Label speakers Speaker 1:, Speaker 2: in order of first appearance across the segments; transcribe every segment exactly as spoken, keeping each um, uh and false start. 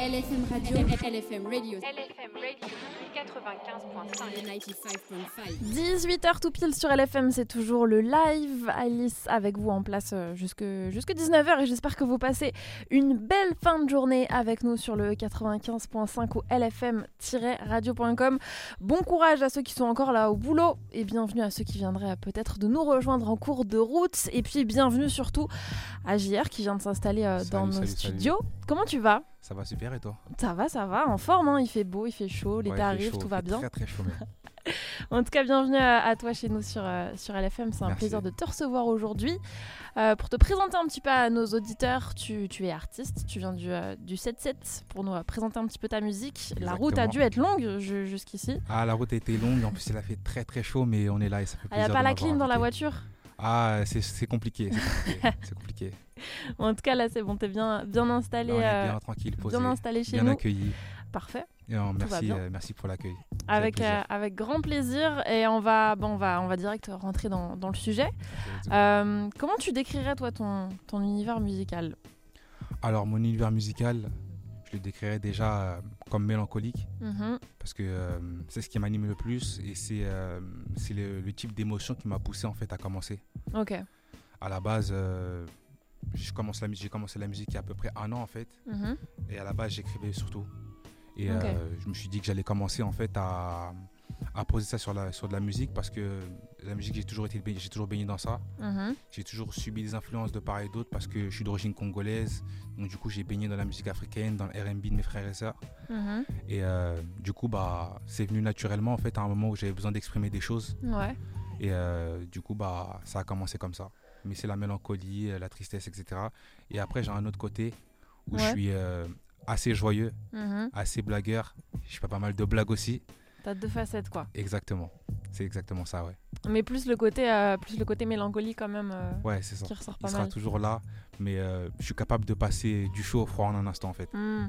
Speaker 1: L F M Radio. L F M Radio.
Speaker 2: L F M Radio quatre-vingt-quinze virgule cinq.
Speaker 1: quatre-vingt-quinze virgule cinq.
Speaker 3: dix-huit heures tout pile sur L F M, c'est toujours le live. Alice avec vous en place jusque, jusque dix-neuf heures et j'espère que vous passez une belle fin de journée avec nous sur le quatre-vingt-quinze virgule cinq ou L F M radio point com. Bon courage à ceux qui sont encore là au boulot et bienvenue à ceux qui viendraient peut-être de nous rejoindre en cours de route. Et puis bienvenue surtout à J R qui vient de s'installer euh, dans nos
Speaker 4: salut,
Speaker 3: studios.
Speaker 4: salut.
Speaker 3: Comment tu vas ?
Speaker 4: Ça va super et toi?
Speaker 3: Ça va, ça va, en forme, hein. Il fait beau, il fait chaud, l'été
Speaker 4: Ouais, il fait
Speaker 3: arrive,
Speaker 4: chaud,
Speaker 3: tout
Speaker 4: il
Speaker 3: va
Speaker 4: fait
Speaker 3: bien.
Speaker 4: Très très chaud même.
Speaker 3: En tout cas, bienvenue à, à toi chez nous sur, euh, sur L F M. C'est un
Speaker 4: Merci.
Speaker 3: plaisir de te recevoir aujourd'hui. Euh, pour te présenter un petit peu à nos auditeurs, tu, tu es artiste, tu viens du, euh, du sept sept pour nous euh, présenter un petit peu ta musique. La route a dû être longue ju- jusqu'ici.
Speaker 4: Ah, la route a été longue, en plus il a fait très très chaud, mais on est là et ça fait
Speaker 3: Il n'y
Speaker 4: plaisir.
Speaker 3: a pas
Speaker 4: de
Speaker 3: la
Speaker 4: m'avoir
Speaker 3: clim dans la
Speaker 4: invité.
Speaker 3: voiture.
Speaker 4: Ah, c'est, c'est compliqué, c'est compliqué. c'est compliqué.
Speaker 3: Bon, en tout cas, là, c'est bon, t'es bien, bien installé,
Speaker 4: Là, on est
Speaker 3: euh,
Speaker 4: bien tranquille, posé,
Speaker 3: bien installé chez
Speaker 4: bien
Speaker 3: nous.
Speaker 4: accueilli.
Speaker 3: Parfait.
Speaker 4: Et, euh,
Speaker 3: va
Speaker 4: merci,
Speaker 3: bien.
Speaker 4: euh, merci pour l'accueil.
Speaker 3: Avec,
Speaker 4: plaisir.
Speaker 3: euh, avec grand plaisir. Et on va, bon, on va, on va direct rentrer dans, dans le sujet.
Speaker 4: Let's go.
Speaker 3: Euh, comment tu décrirais, toi, ton, ton univers musical ?
Speaker 4: Alors, mon univers musical, je le décrirais déjà euh, comme mélancolique,
Speaker 3: Mhm.
Speaker 4: parce que euh, c'est ce qui m'anime le plus et c'est, euh, c'est le, le type d'émotion qui m'a poussé en fait à commencer.
Speaker 3: Ok.
Speaker 4: À la base, euh, je commence la, mu- j'ai commencé la musique il y a à peu près un an en fait.
Speaker 3: Mhm.
Speaker 4: Et à la base, j'écrivais surtout. Et
Speaker 3: Ok.
Speaker 4: euh, je me suis dit que j'allais commencer en fait à, à poser ça sur, la, sur de la musique parce que la musique, j'ai toujours, été, baigné- j'ai toujours baigné dans ça.
Speaker 3: Mhm.
Speaker 4: J'ai toujours subi des influences de part et d'autre parce que je suis d'origine congolaise. Donc du coup, j'ai baigné dans la musique africaine, dans le R and B de mes frères et sœurs.
Speaker 3: Mhm.
Speaker 4: Et euh, du coup, bah, c'est venu naturellement en fait à un moment où j'avais besoin d'exprimer des choses.
Speaker 3: Ouais.
Speaker 4: Et euh, du coup, bah, ça a commencé comme ça. Mais c'est la mélancolie, euh, la tristesse, et cetera. Et après, j'ai un autre côté où je
Speaker 3: Ouais.
Speaker 4: suis euh, assez joyeux,
Speaker 3: Mhm.
Speaker 4: assez blagueur. Je fais pas mal de blagues aussi.
Speaker 3: T'as deux facettes, quoi.
Speaker 4: Exactement. C'est exactement ça, ouais.
Speaker 3: Mais plus le côté, euh, plus le côté mélancolie quand même, euh,
Speaker 4: Ouais, c'est ça.
Speaker 3: qui ressort
Speaker 4: Il
Speaker 3: pas
Speaker 4: sera
Speaker 3: mal.
Speaker 4: toujours là, mais euh, je suis capable de passer du chaud au froid en un instant, en fait.
Speaker 3: Mm.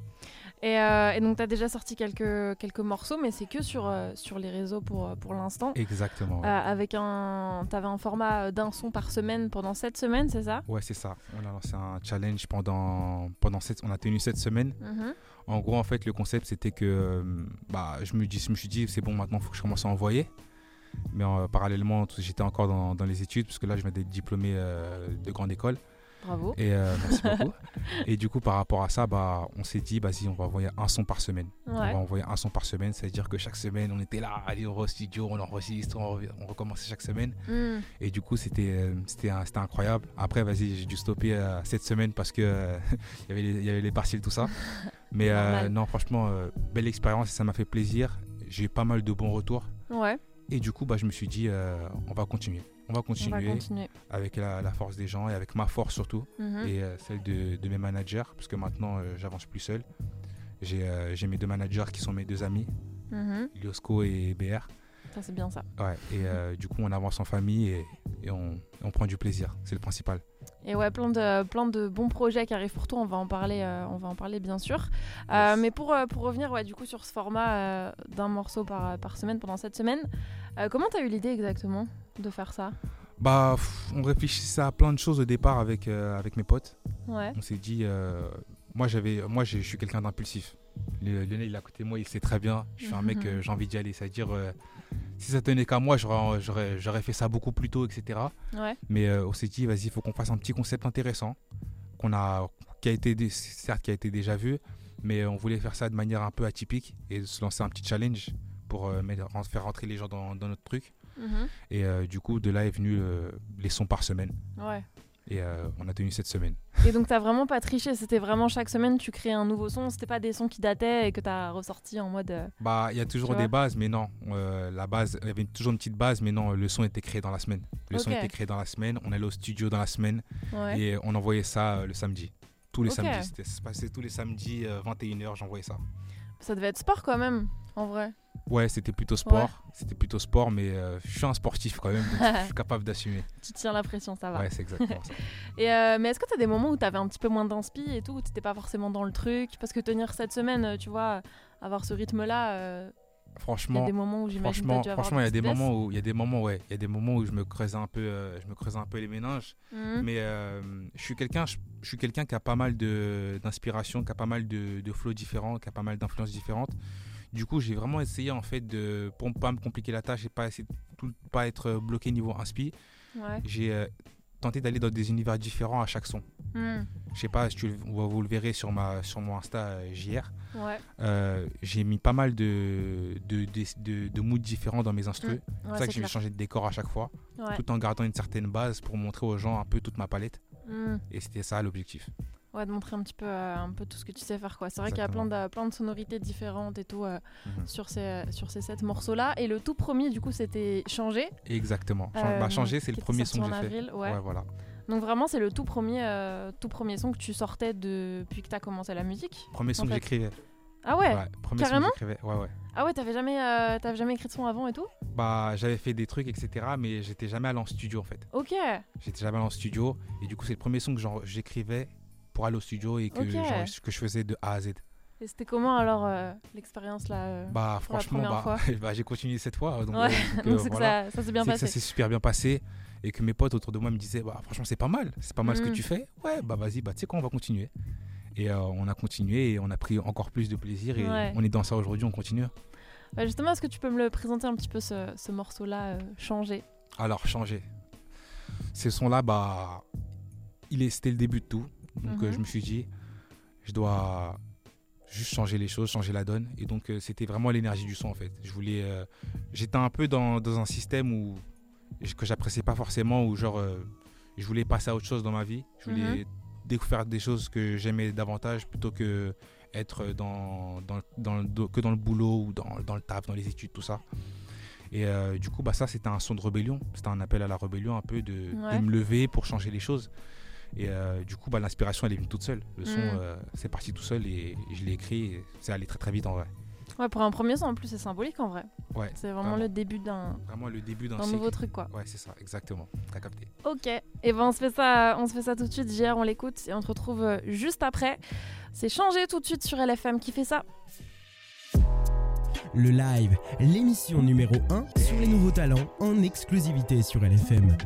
Speaker 3: Et, euh, et donc t'as déjà sorti quelques, quelques morceaux, mais c'est que sur, euh, sur les réseaux pour, pour l'instant.
Speaker 4: Exactement. Ouais,
Speaker 3: Euh, avec un, t'avais un format d'un son par semaine pendant sept semaines, c'est ça ?
Speaker 4: Ouais, c'est ça. On a lancé un challenge pendant, pendant sept, on a tenu sept semaines.
Speaker 3: Mhm.
Speaker 4: En gros, en fait, le concept, c'était que euh, bah, je, me dis, je me suis dit, c'est bon, maintenant, il faut que je commence à envoyer. Mais euh, parallèlement, t- j'étais encore dans, dans les études, parce que là, je venais d'être diplômé euh, de grande école.
Speaker 3: Bravo.
Speaker 4: Et euh, merci beaucoup. Et du coup, par rapport à ça, bah, on s'est dit, vas-y, on va envoyer un son par semaine. On
Speaker 3: Ouais.
Speaker 4: va envoyer un son par semaine, c'est-à-dire que chaque semaine, on était là, allez, on va au studio, on enregistre, on, re- on recommençait chaque semaine.
Speaker 3: Mm.
Speaker 4: Et du coup, c'était, euh, c'était, un- c'était incroyable. Après, vas-y, j'ai dû stopper euh, cette semaine parce que euh, il y avait les- il y avait les partiels, tout ça. Mais euh,
Speaker 3: Normal.
Speaker 4: non, franchement, euh, belle expérience et ça m'a fait plaisir. J'ai eu pas mal de bons retours.
Speaker 3: Ouais,
Speaker 4: Et du coup, bah, je me suis dit, euh, on va continuer. On va
Speaker 3: on
Speaker 4: continuer
Speaker 3: va continuer.
Speaker 4: avec la, la force des gens et avec ma force surtout.
Speaker 3: Mhm.
Speaker 4: Et euh, celle de, de mes managers, parce que maintenant, euh, j'avance plus seul. J'ai, euh, j'ai mes deux managers qui sont mes deux amis,
Speaker 3: Mhm.
Speaker 4: Liosco et B R.
Speaker 3: Ça, c'est bien ça.
Speaker 4: Ouais, et euh, du coup, on avance en famille et, et on, on prend du plaisir. C'est le principal.
Speaker 3: Et ouais, plein de, plein de bons projets qui arrivent pour toi, on va en parler, euh, on va en parler bien sûr. Euh,
Speaker 4: Yes.
Speaker 3: mais pour, euh, pour revenir ouais, du coup, sur ce format euh, d'un morceau par, par semaine pendant cette semaine, euh, comment t'as eu l'idée exactement de faire ça ?
Speaker 4: Bah, pff, on réfléchissait à plein de choses au départ avec, euh, avec mes potes.
Speaker 3: Ouais.
Speaker 4: On s'est dit, euh, moi, j'avais, moi j'ai- je suis quelqu'un d'impulsif. Le- Lionel, il est à côté de moi, il sait très bien. Je suis un mec, euh, j'ai envie d'y aller. C'est-à-dire, euh, si ça tenait qu'à moi, j'aurais, j'aurais, j'aurais fait ça beaucoup plus tôt, et cetera.
Speaker 3: Ouais.
Speaker 4: Mais euh, on s'est dit, vas-y, il faut qu'on fasse un petit concept intéressant, qu'on a, qui a été, dé- certes, qui a été déjà vu, mais on voulait faire ça de manière un peu atypique et se lancer un petit challenge pour euh, mettre- ren- faire rentrer les gens dans, dans notre truc.
Speaker 3: Mhm.
Speaker 4: Et euh, du coup, de là est venu euh, les sons par semaine.
Speaker 3: Ouais.
Speaker 4: Et euh, on a tenu cette semaine.
Speaker 3: Et donc t'as vraiment pas triché, c'était vraiment chaque semaine tu créais un nouveau son, c'était pas des sons qui dataient et que t'as ressorti en mode... euh,
Speaker 4: Bah, il y a toujours
Speaker 3: Tu vois
Speaker 4: des bases, mais non. euh, la base, il y avait toujours une petite base, mais non, le son était créé dans la semaine. Le son
Speaker 3: Ok.
Speaker 4: était créé dans la semaine. On allait au studio dans la semaine
Speaker 3: Ouais.
Speaker 4: et on envoyait ça euh, le samedi. Tous les
Speaker 3: Ok.
Speaker 4: samedis. C'était ça se passait tous les samedis, euh, vingt et une heures, j'envoyais ça.
Speaker 3: Ça devait être sport quand même, en vrai.
Speaker 4: Ouais, c'était plutôt sport. C'était plutôt sport, mais euh, je suis un sportif quand même, donc je suis capable d'assumer.
Speaker 3: Tu tiens la pression, ça va.
Speaker 4: Ouais, c'est exactement ça.
Speaker 3: Et euh, mais est-ce que t'as des moments où t'avais un petit peu moins d'inspi et tout, où t'étais pas forcément dans le truc ? Parce que tenir cette semaine, euh, tu vois, avoir ce rythme-là, euh, Il
Speaker 4: Franchement,
Speaker 3: y a des moments où j'imagine que
Speaker 4: franchement,
Speaker 3: t'as dû avoir
Speaker 4: franchement, il y a des
Speaker 3: petites
Speaker 4: moments où, il y a des moments, ouais, il y a des moments où je me creuse un peu, euh, je me creuse un peu les méninges.
Speaker 3: Mhm.
Speaker 4: Mais euh, je suis quelqu'un, je, je suis quelqu'un qui a pas mal de d'inspiration, qui a pas mal de, de flows différents, qui a pas mal d'influences différentes. Du coup, j'ai vraiment essayé en fait de, pour ne pas me compliquer la tâche et pas essayer de tout, pas être bloqué niveau inspi.
Speaker 3: Ouais.
Speaker 4: J'ai euh, tenté d'aller dans des univers différents à chaque son.
Speaker 3: Mhm.
Speaker 4: Je sais pas, si tu, vous le verrez sur ma, sur mon Insta euh, J R.
Speaker 3: Ouais.
Speaker 4: Euh, j'ai mis pas mal de de, de, de, de moods différents dans mes instrus.
Speaker 3: Mhm.
Speaker 4: C'est
Speaker 3: Ouais,
Speaker 4: pour ça
Speaker 3: c'est
Speaker 4: que j'ai
Speaker 3: clair.
Speaker 4: changé de décor à chaque fois,
Speaker 3: Ouais.
Speaker 4: tout en gardant une certaine base pour montrer aux gens un peu toute ma palette.
Speaker 3: Mhm.
Speaker 4: Et c'était ça l'objectif.
Speaker 3: Ouais, de montrer un petit peu, euh, un peu tout ce que tu sais faire, quoi. C'est vrai qu'il y a plein de, plein de sonorités différentes et tout euh,
Speaker 4: Mhm.
Speaker 3: sur ces, sur ces sept morceaux-là. Et le tout premier, du coup, c'était Changé.
Speaker 4: Exactement. Chan-
Speaker 3: Euh,
Speaker 4: bah, changer, c'est le
Speaker 3: qui était
Speaker 4: premier
Speaker 3: sorti
Speaker 4: son que
Speaker 3: en
Speaker 4: j'ai fait.
Speaker 3: avril, ouais.
Speaker 4: Ouais, voilà.
Speaker 3: Donc vraiment, c'est le tout premier, euh, tout premier son que tu sortais depuis que tu as commencé la musique.
Speaker 4: Premier son
Speaker 3: en
Speaker 4: que
Speaker 3: fait.
Speaker 4: j'écrivais.
Speaker 3: Ah ouais,
Speaker 4: Ouais, premier
Speaker 3: carrément
Speaker 4: son que j'écrivais. Ouais, ouais.
Speaker 3: Ah ouais, t'avais jamais, euh, t'avais jamais écrit de son avant et tout?
Speaker 4: Bah, j'avais fait des trucs, et cetera. Mais j'étais jamais allé en studio en fait.
Speaker 3: Ok,
Speaker 4: J'étais jamais allé en studio. Et du coup, c'est le premier son que j'en- j'écrivais pour aller au studio et que,
Speaker 3: Ok.
Speaker 4: genre, que je faisais de A à Z.
Speaker 3: et c'était comment alors euh, l'expérience là euh,
Speaker 4: Bah,
Speaker 3: pour la
Speaker 4: franchement,
Speaker 3: première
Speaker 4: bah,
Speaker 3: fois
Speaker 4: bah, j'ai continué cette fois. Donc,
Speaker 3: Ouais,
Speaker 4: euh, donc,
Speaker 3: donc
Speaker 4: euh,
Speaker 3: c'est que
Speaker 4: voilà.
Speaker 3: ça, ça s'est bien
Speaker 4: C'est que
Speaker 3: passé.
Speaker 4: ça s'est super bien passé et que mes potes autour de moi me disaient bah franchement c'est pas mal, c'est pas mal ce que
Speaker 3: Mm.
Speaker 4: tu fais. Ouais bah vas-y bah tu sais quoi on va continuer. Et euh, on a continué et on a pris encore plus de plaisir et
Speaker 3: Ouais.
Speaker 4: on est dans ça aujourd'hui, on continue.
Speaker 3: Ouais, justement, est-ce que tu peux me le présenter un petit peu ce, ce morceau-là, euh, Changé?
Speaker 4: Alors changer. Ces sons là bah il est c'était le début de tout. Donc
Speaker 3: Mhm.
Speaker 4: euh, je me suis dit je dois juste changer les choses, changer la donne et donc euh, c'était vraiment l'énergie du son en fait. Je voulais euh, j'étais un peu dans, dans un système où que j'appréciais pas forcément où genre euh, je voulais passer à autre chose dans ma vie. Je voulais découvrir des choses que j'aimais davantage plutôt que être dans, dans, dans le, do- que dans le boulot ou dans, dans le taf, dans les études, tout ça. Et euh, du coup, bah, ça, c'était un son de rébellion. C'était un appel à la rébellion, un peu de,
Speaker 3: Ouais.
Speaker 4: de me lever pour changer les choses. Et euh, du coup, bah, l'inspiration, elle est venue toute seule. Le son,
Speaker 3: Mm.
Speaker 4: euh, c'est parti tout seul et, et je l'ai écrit. Et c'est allé très très vite en vrai.
Speaker 3: Ouais, pour un premier son en plus, c'est symbolique en vrai.
Speaker 4: Ouais,
Speaker 3: C'est vraiment
Speaker 4: Vraiment.
Speaker 3: le début d'un
Speaker 4: vraiment le début d'un
Speaker 3: d'un
Speaker 4: cycle.
Speaker 3: nouveau truc, quoi.
Speaker 4: Ouais, c'est ça, exactement. T'as capté.
Speaker 3: Ok, et ben on se fait ça, on se fait ça tout de suite. J R, on l'écoute et on te retrouve euh, juste après. C'est Changé tout de suite sur L F M qui fait ça.
Speaker 5: Le live, l'émission numéro un sur les nouveaux talents en exclusivité sur L F M.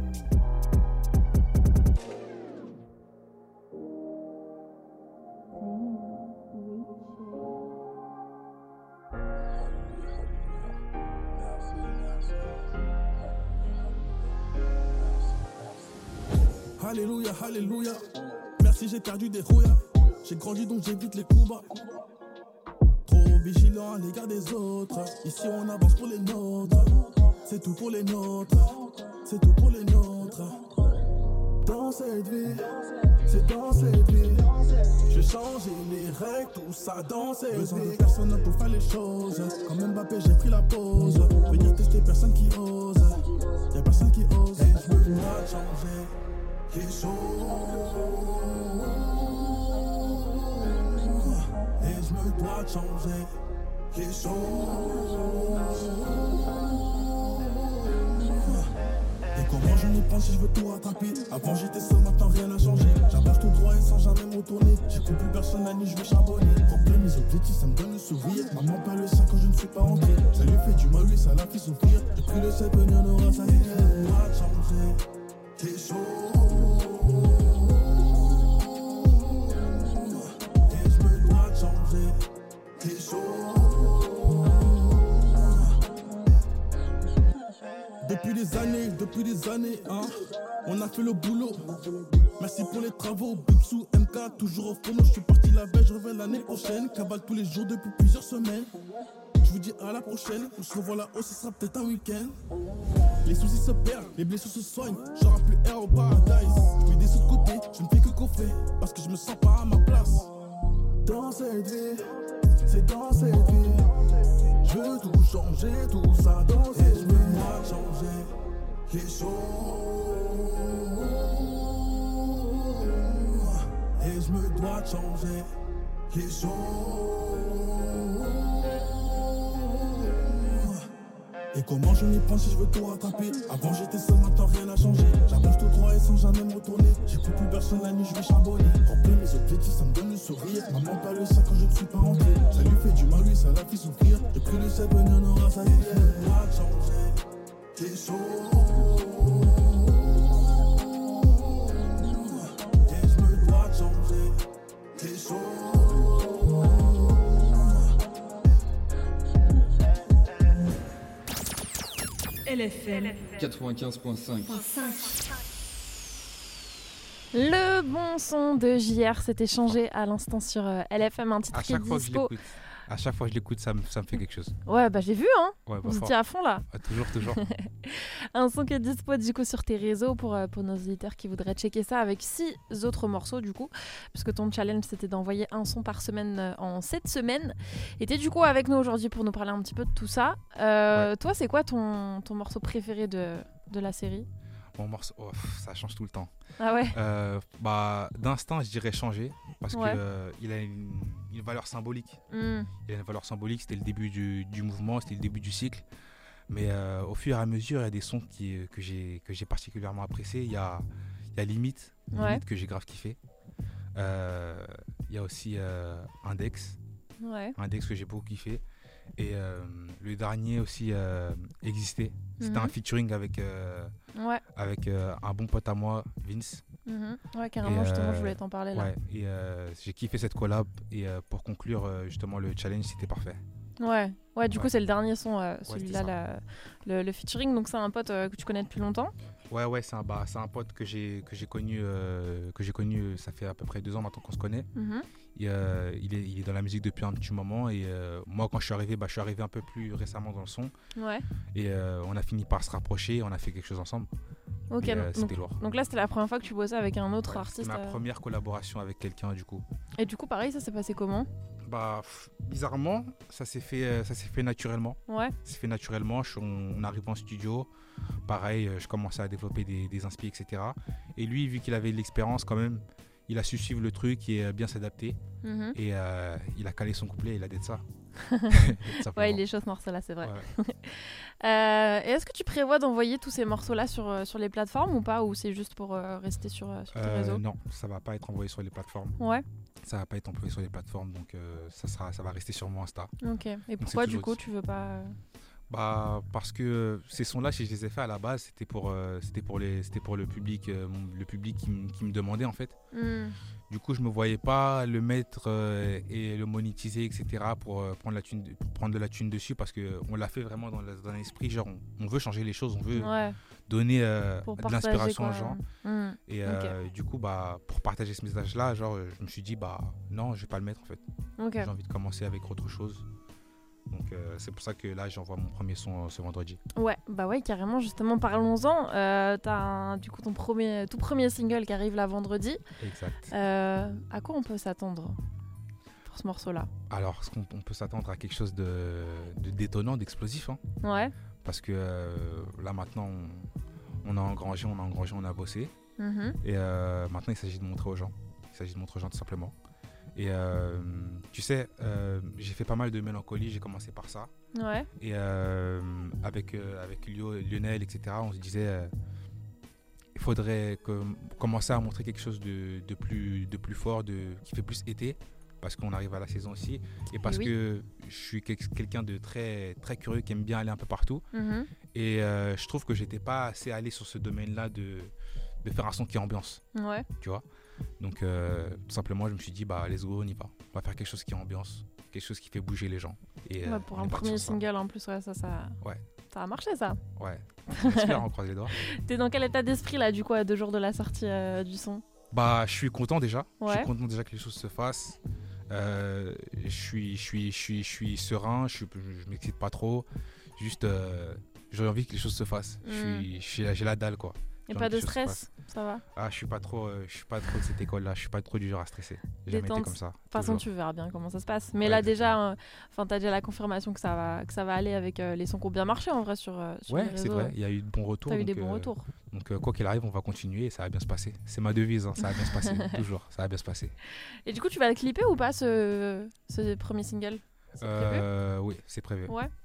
Speaker 6: Alléluia, alléluia. Merci, j'ai perdu des rouillas. J'ai grandi donc j'évite les coups bas. Trop vigilant à l'égard des autres. Ici on avance pour les nôtres. C'est tout pour les nôtres. C'est tout pour les nôtres. Dans cette vie, c'est dans cette vie. J'ai changé les règles, tout ça dans cette vie. Besoin de personne pour faire les choses. Comme Mbappé, j'ai pris la pause. Venir tester, personne qui ose. Y'a personne qui ose. Et je me dois changer les choses. Et je me dois changer les choses. Et comment je m'y prends si je veux tout rattraper? Avant j'étais seul, maintenant rien n'a changé. J'avance tout droit et sans jamais me retourner. J'écoute plus personne à ni je veux charbonner. Remplir mes objectifs, ça me donne le sourire. Maman perd le sein quand je ne suis pas rentré. Ça lui fait du mal, lui ça l'a fait souffrir. J'ai pris le sept, venir aura ça y est. Je dois changer les choses. Et je me dois changer les choses. Depuis des années, depuis des années, hein, on a fait le boulot. Merci pour les travaux, Bixou, M K, toujours au fourneau. Je suis parti la veille, je reviens l'année prochaine. Cavale tous les jours depuis plusieurs semaines. Je vous dis à la prochaine, on se revoit là-haut, ce sera peut-être un week-end. Les soucis se perdent, les blessures se soignent. J'aurai plus air au paradise. Je mets des sous de côté, je ne fais que coffrer. Parce que je me sens pas à ma place. Dans cette vie, c'est dans cette vie. Je veux tout changer, tout ça dans cette vie. Je veux moi changer les choses. Et je me dois changer les choses. Et comment je m'y prends si je veux tout rattraper? Avant j'étais seul, maintenant rien n'a changé. J'avance tout droit et sans jamais me retourner. J'écoute plus personne la nuit, je vais charbonner. Remplir mes objectifs, ça me donne le sourire. Maman perd le sac quand je ne suis pas rentré. Ça lui fait du mal, lui, ça la fait souffrir. J'ai pris le sept, on en aura sa vie. Je dois changer, t'es chaud. Et je me dois changer, t'es chaud.
Speaker 1: L F M
Speaker 7: quatre-vingt-quinze virgule cinq.
Speaker 3: Le bon son de J R s'est échangé à l'instant sur euh, L F M, un titre
Speaker 4: À
Speaker 3: qui est
Speaker 4: chaque fois que je
Speaker 3: dispo.
Speaker 4: l'écoute, à chaque fois que je l'écoute, ça me, ça me fait quelque chose.
Speaker 3: Ouais, bah j'ai vu, hein.
Speaker 4: Ouais, bah,
Speaker 3: Vous
Speaker 4: fort.
Speaker 3: étiez à fond là.
Speaker 4: Ouais, toujours, toujours.
Speaker 3: Un son qui est dispo du coup sur tes réseaux pour, euh, pour nos auditeurs qui voudraient checker ça avec six autres morceaux du coup, puisque ton challenge c'était d'envoyer un son par semaine euh, en sept semaines. Et t'es du coup avec nous aujourd'hui pour nous parler un petit peu de tout ça. Euh,
Speaker 4: Ouais.
Speaker 3: Toi, c'est quoi ton, ton morceau préféré de, de la série?
Speaker 4: Mon morceau, oh, pff, ça change tout le temps.
Speaker 3: Ah ouais.
Speaker 4: Euh, bah, d'instinct, je dirais changer parce
Speaker 3: Ouais.
Speaker 4: qu'il euh, a une, une valeur symbolique.
Speaker 3: Hmm.
Speaker 4: Il a une valeur symbolique, c'était le début du, du mouvement, c'était le début du cycle. Mais euh, au fur et à mesure, il y a des sons qui, que j'ai que j'ai particulièrement appréciés. Il y a, il y a Limite, Limite
Speaker 3: Ouais.
Speaker 4: que j'ai grave kiffé. Euh, il y a aussi euh, Index,
Speaker 3: Ouais.
Speaker 4: Index que j'ai beaucoup kiffé. Et euh, le dernier aussi, euh, Exister. C'était
Speaker 3: Mhm.
Speaker 4: un featuring avec, euh,
Speaker 3: Ouais.
Speaker 4: avec euh, un bon pote à moi, Vince.
Speaker 3: Mhm. Ouais, carrément,
Speaker 4: Et,
Speaker 3: justement,
Speaker 4: euh,
Speaker 3: je voulais t'en parler là.
Speaker 4: Ouais, et euh, j'ai kiffé cette collab. Et euh, pour conclure, euh, justement, le challenge, c'était parfait.
Speaker 3: Ouais, ouais, du
Speaker 4: Ouais.
Speaker 3: coup, c'est le dernier son, euh,
Speaker 4: c'était
Speaker 3: celui-là,
Speaker 4: ça.
Speaker 3: la- le, le featuring. Donc, c'est un pote euh, que tu connais depuis longtemps.
Speaker 4: Ouais, ouais, c'est un, bah, c'est un pote que j'ai que j'ai connu, euh, que j'ai connu, euh, ça fait à peu près deux ans maintenant qu'on se connaît.
Speaker 3: Mhm.
Speaker 4: Et, euh, il, est, il est dans la musique depuis un petit moment. Et euh, moi, quand je suis arrivé, bah, je suis arrivé un peu plus récemment dans le son.
Speaker 3: Ouais,
Speaker 4: Et euh, on a fini par se rapprocher, on a fait quelque chose ensemble.
Speaker 3: ok.
Speaker 4: Et, euh,
Speaker 3: donc,
Speaker 4: c'était lourd.
Speaker 3: donc là, c'était la première fois que tu bossais avec un autre
Speaker 4: Ouais,
Speaker 3: artiste.
Speaker 4: c'était ma
Speaker 3: euh.
Speaker 4: première collaboration avec quelqu'un, du coup.
Speaker 3: Et du coup, pareil, ça s'est passé comment?
Speaker 4: Bah, pff, bizarrement, ça s'est fait, euh, ça s'est fait naturellement.
Speaker 3: Ouais,
Speaker 4: Ça s'est fait naturellement. Je suis- on, on arrive en studio. Pareil, euh, je commençais à développer des, des inspi, et cetera. Et lui, vu qu'il avait de l'expérience quand même, il a su suivre le truc et euh, bien s'adapter.
Speaker 3: mhm.
Speaker 4: Et euh, il a calé son couplet, il a dit ça.
Speaker 3: Ouais, il est chaud ce morceau-là, c'est vrai.
Speaker 4: Ouais.
Speaker 3: Euh, et est-ce que tu prévois d'envoyer tous ces morceaux-là sur, euh, sur les plateformes ou pas? Ou c'est juste pour euh, rester sur, euh, sur tes
Speaker 4: Euh,
Speaker 3: réseaux?
Speaker 4: non, ça va pas être envoyé sur les plateformes.
Speaker 3: Ouais,
Speaker 4: Ça va pas être envoyé sur les plateformes, donc euh, ça sera, ça va rester sur mon Insta.
Speaker 3: ok. Et
Speaker 4: c'est
Speaker 3: pourquoi du
Speaker 4: toujours
Speaker 3: coup
Speaker 4: dessus.
Speaker 3: tu veux pas euh,
Speaker 4: Bah parce que ces sons-là, si je les ai faits à la base, c'était pour, euh, c'était pour les, c'était pour le public, euh, mon- le public qui, m- qui me demandait en fait.
Speaker 3: hmm.
Speaker 4: Du coup, je me voyais pas le mettre euh, et le monétiser, et cetera pour, euh, prendre la thune, pour prendre de la thune dessus parce que on l'a fait vraiment dans, le- dans l'esprit. Genre, on, on veut changer les choses, on veut
Speaker 3: Ouais,
Speaker 4: donner euh,
Speaker 3: pour
Speaker 4: de
Speaker 3: partager
Speaker 4: l'inspiration
Speaker 3: quoi.
Speaker 4: aux gens.
Speaker 3: Hmm.
Speaker 4: Et euh, du coup, bah pour partager ce message-là, genre, je me suis dit bah non, je vais pas le mettre en fait.
Speaker 3: Ok.
Speaker 4: J'ai envie de commencer avec autre chose. Donc euh, c'est pour ça que là, j'envoie mon premier son euh, ce vendredi.
Speaker 3: Ouais, bah ouais, carrément, justement, parlons-en. Euh, t'as un- du coup ton premier, tout premier single qui arrive là vendredi.
Speaker 4: Exact.
Speaker 3: Euh, à quoi on peut s'attendre pour ce morceau-là?
Speaker 4: Alors, est-ce qu'on on peut s'attendre à quelque chose de, de détonnant, d'explosif, hein,
Speaker 3: Ouais.
Speaker 4: parce que euh, là maintenant, on, on a engrangé, on a engrangé, on a bossé.
Speaker 3: Mhm.
Speaker 4: Et euh, maintenant, il s'agit de montrer aux gens. Il s'agit de montrer aux gens tout simplement. Et euh, tu sais, euh, j'ai fait pas mal de mélancolie, j'ai commencé par ça.
Speaker 3: Ouais.
Speaker 4: Et euh, avec, euh, avec Lio- Lionel, et cetera, on se disait, euh, il faudrait que- commencer à montrer quelque chose de, de, plus, de plus fort, de, qui fait plus été, parce qu'on arrive à la saison aussi. Et parce
Speaker 3: oui.
Speaker 4: que je suis quel- quelqu'un de très, très curieux, qui aime bien aller un peu partout.
Speaker 3: Mhm.
Speaker 4: Et euh, je trouve que j'étais pas assez allé sur ce domaine-là de, de faire un son qui ambiance,
Speaker 3: Ouais.
Speaker 4: tu vois. Donc euh, tout simplement, je me suis dit, bah let's go, on y va. On va faire quelque chose qui ambiance, quelque chose qui fait bouger les gens. Et,
Speaker 3: Ouais,
Speaker 4: euh,
Speaker 3: pour
Speaker 4: on
Speaker 3: un
Speaker 4: est parti
Speaker 3: premier
Speaker 4: sur ça.
Speaker 3: single en plus, ouais, ça, ça,
Speaker 4: Ouais.
Speaker 3: ça a marché ça.
Speaker 4: Ouais, j'espère, on croise les doigts.
Speaker 3: T'es dans quel état d'esprit là, du coup, à deux jours de la sortie euh, du son?
Speaker 4: Bah, je suis content déjà. Je
Speaker 3: Ouais.
Speaker 4: suis content déjà que les choses se fassent. Euh, je suis, je suis, je suis, je suis serein. Je suis, je m'excite pas trop. Juste, euh, j'ai envie que les choses se fassent. Je suis, je suis- j'ai la dalle quoi.
Speaker 3: Et
Speaker 4: J'ai
Speaker 3: pas
Speaker 4: envie
Speaker 3: de
Speaker 4: que les choses se
Speaker 3: stress, ça va? De
Speaker 4: Ah, je suis pas trop, euh, je suis pas trop de cette école-là. Je suis pas trop du genre à stresser. J'ai jamais été
Speaker 3: Détente.
Speaker 4: comme ça.
Speaker 3: toute façon,
Speaker 4: toujours.
Speaker 3: tu verras bien comment ça se passe. Mais
Speaker 4: Ouais,
Speaker 3: là,
Speaker 4: exactement.
Speaker 3: déjà, enfin, t'as déjà la confirmation que ça va, que ça va aller avec euh, les sons qui ont bien marché en vrai sur, euh, sur les
Speaker 4: Ouais,
Speaker 3: réseaux.
Speaker 4: c'est vrai. Il y a eu de bons retours.
Speaker 3: T'as eu
Speaker 4: donc,
Speaker 3: des bons
Speaker 4: euh,
Speaker 3: retours.
Speaker 4: Donc euh, quoi qu'il arrive, on va continuer et ça va bien se passer. C'est ma devise. Hein, ça va bien se passer. Toujours. Ça va bien se passer.
Speaker 3: Et du coup, tu vas le clipper ou pas ce, ce premier single? C'est prévu?
Speaker 4: Euh, oui, c'est prévu.
Speaker 3: Ouais.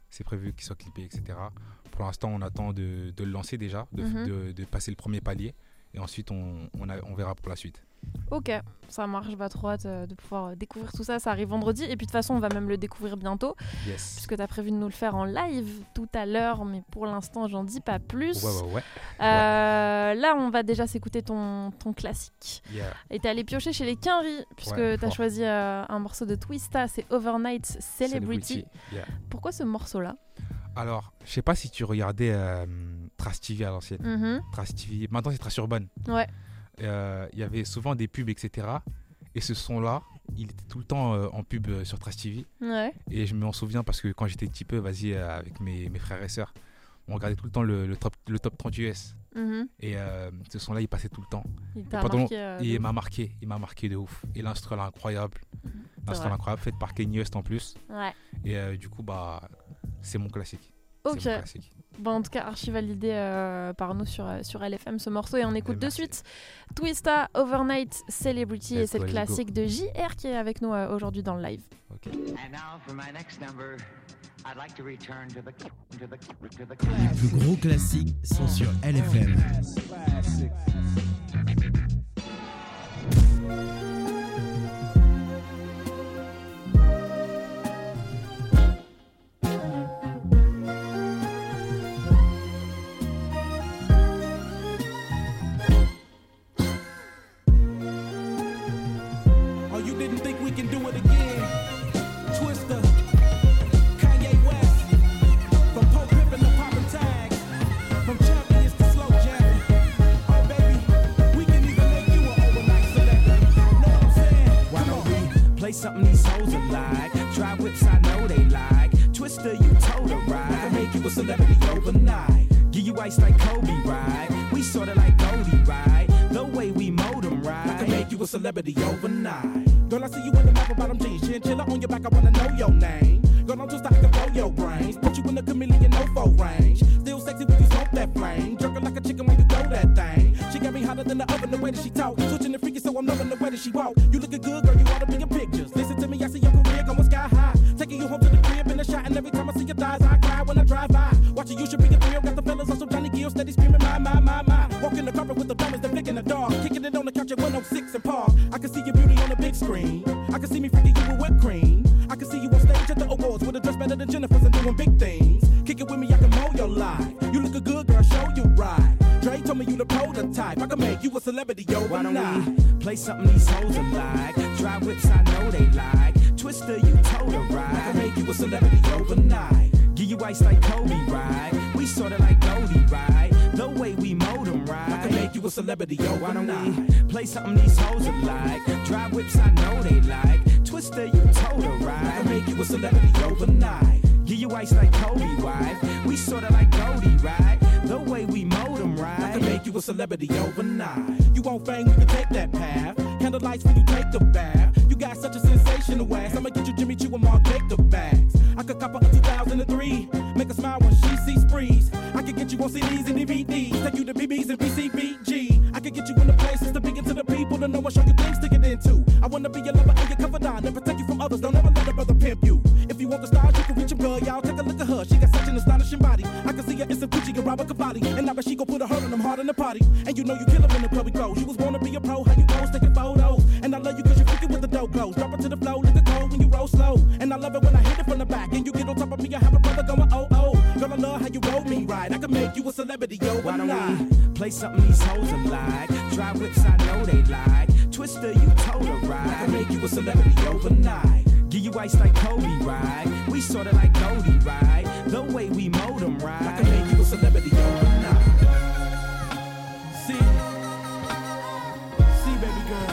Speaker 4: c'est prévu qu'il soit clippé, et cetera. Pour l'instant, on attend de, de le lancer déjà, de,
Speaker 3: Mhm.
Speaker 4: de, de passer le premier palier. Et ensuite, on, on, a, on verra pour la suite.
Speaker 3: Ok, ça marche, pas trop hâte euh, de pouvoir euh, découvrir tout ça. Ça arrive vendredi. Et puis de toute façon, on va même le découvrir bientôt.
Speaker 4: Yes.
Speaker 3: Puisque tu as prévu de nous le faire en live tout à l'heure. Mais pour l'instant, j'en dis pas plus.
Speaker 4: Ouais, ouais, ouais.
Speaker 3: Euh, là, on va déjà s'écouter ton, ton classique.
Speaker 4: Yeah.
Speaker 3: Et t'es allé piocher chez les Quinry, puisque
Speaker 4: Ouais,
Speaker 3: t'as
Speaker 4: fort.
Speaker 3: choisi euh, un morceau de Twista, c'est Overnight Celebrity.
Speaker 4: Celebrity, yeah.
Speaker 3: Pourquoi ce morceau-là?
Speaker 4: Alors, je sais pas si tu regardais euh, Trash T V à l'ancienne.
Speaker 3: Mhm.
Speaker 4: Trash T V, maintenant c'est Trash Urban.
Speaker 3: Ouais.
Speaker 4: Euh, Il y avait souvent des pubs, et cetera. Et ce son-là, il était tout le temps euh, en pub euh, sur Trash T V.
Speaker 3: Ouais.
Speaker 4: Et je m'en souviens parce que quand j'étais petit peu, vas-y, euh, avec mes, mes frères et sœurs, on regardait tout le temps le, le, top, le top trente U S.
Speaker 3: Mhm.
Speaker 4: Et euh, ce son-là, il passait tout le temps.
Speaker 3: Il
Speaker 4: Et
Speaker 3: t'a
Speaker 4: pendant-
Speaker 3: marqué. euh,
Speaker 4: et
Speaker 3: de
Speaker 4: il
Speaker 3: ouf.
Speaker 4: m'a marqué, il m'a marqué de ouf. Et l'instru, elle est incroyable. L'instru,
Speaker 3: vrai.
Speaker 4: elle est incroyable, faite par Kanye West en plus.
Speaker 3: Ouais.
Speaker 4: Et euh, du coup, bah, c'est mon classique.
Speaker 3: Ok.
Speaker 4: C'est mon classique.
Speaker 3: Bon, en tout cas, archi validé euh, par nous sur, euh, sur L F M ce morceau. Et on écoute de
Speaker 4: merci.
Speaker 3: suite Twista Overnight Celebrity.
Speaker 4: Let's
Speaker 3: et c'est
Speaker 4: go,
Speaker 3: le
Speaker 4: let's go.
Speaker 3: classique de J R qui est avec nous euh, aujourd'hui dans le live.
Speaker 4: Ok.
Speaker 7: And now for my next number, I'd like to return to the to the to the
Speaker 5: Les plus gros classiques sont sur L F M.
Speaker 6: Oh, you didn't think we can do it again? Twista, Kanye West, from Pope Pippin to Papa Tag, from champions to slow jamming. Oh, baby, we can even make you an overnight celebrity. Know what I'm saying?
Speaker 8: Why
Speaker 6: Come
Speaker 8: don't
Speaker 6: on.
Speaker 8: we play something these hoes are like? Drive whips, I know they like. Twister, you told her
Speaker 6: I
Speaker 8: right.
Speaker 6: can make you a celebrity overnight.
Speaker 8: Give you ice like Kobe, right? We sorta like Goldie, right? The way we mold 'em,
Speaker 6: I
Speaker 8: right?
Speaker 6: can make you a celebrity overnight. Girl, I see you in the map bottom jeans, chinchilla on your back. I wanna know your name. Girl, I'm just I can blow your brains. Put you in the chameleon no foe range. Still sexy when you smoke that flame. Jerking like a chicken when you throw that thing. She got me hotter than the oven the way that she talk. Switching the freaky, so I'm loving the way that she walk. You looking good, girl. You ought to be in pictures. Listen to me, I see your career going sky high. Taking you home to the crib in a shot, and every time I see your thighs, I cry when I drive by. Watching you should be a thrill. Got the fellas on some Johnny Gill, steady screaming my my my my. Walking the carpet with the diamonds, they flicking the dog. Kicking it on the couch at one oh six and Park. I can see your beauty on the big screen. I can see me freaking you with whipped cream. I can see you on stage at the awards with a dress better than Jennifer's and doing big things. Kick it with me, I can mold your life. You look a good girl, show you right. Dre told me you the prototype. I can make you a celebrity
Speaker 8: Why don't
Speaker 6: overnight.
Speaker 8: we play something these hoes are like? Drive whips, I know they like. Twister, you told her
Speaker 6: I can
Speaker 8: right.
Speaker 6: make you a celebrity overnight.
Speaker 8: Give you ice like Kobe, right? We sorta like Goldie, right? The way we mold 'em,
Speaker 6: I
Speaker 8: right?
Speaker 6: can make you a celebrity
Speaker 8: Why don't
Speaker 6: overnight.
Speaker 8: we play something these hoes are like? Drive whips, I know they like. Twister, you told her
Speaker 6: I can
Speaker 8: right.
Speaker 6: make you a celebrity overnight.
Speaker 8: Give you ice like Kobe, wife. We sorta like Goldie, right? The way we mold 'em,
Speaker 6: I
Speaker 8: right?
Speaker 6: can make you a celebrity overnight. You want fame, you can take that path. Candlelights when you take the bath. You got such a sensational ass. I'ma get you Jimmy Choo and Mark Jacob bags. I could cop her a two thousand three. Make her smile when she sees sprees. I could get you on C Ds and D V Ds. Take you to B Bs and B C B G. I could get you in the places to begin to the people to know and show you things to get into. I wanna be your lover and your confidant and protect you from others. Don't ever let a brother pimp you. If you want the stars, you can reach him, girl. Y'all take a look at her. She got such an astonishing body. I can see her in some Gucci and Robert Cavalli. And now that she gon' put a hurt on them hard in the party. And you know you kill her in the club clothes. You was born to be a pro, how you pose, taking photos. And I love you cause you freaking with the dope clothes. Drop it to the flow, look at cold when you roll slow. And I love it when I hit it from the back. And you get on top of me, I have a brother going oh oh. Girl, I love how you roll me right. I can make you a celebrity
Speaker 8: Why don't
Speaker 6: overnight.
Speaker 8: we play something these hoes are like? Drive whips, I know they like. Twister, you told her
Speaker 6: I can
Speaker 8: right.
Speaker 6: make you a celebrity overnight.
Speaker 8: Give you ice like Kobe, right? We sorta like Goldie, right? The way we mold 'em,
Speaker 6: I
Speaker 8: right?
Speaker 6: can make you a celebrity overnight. See, see, baby girl.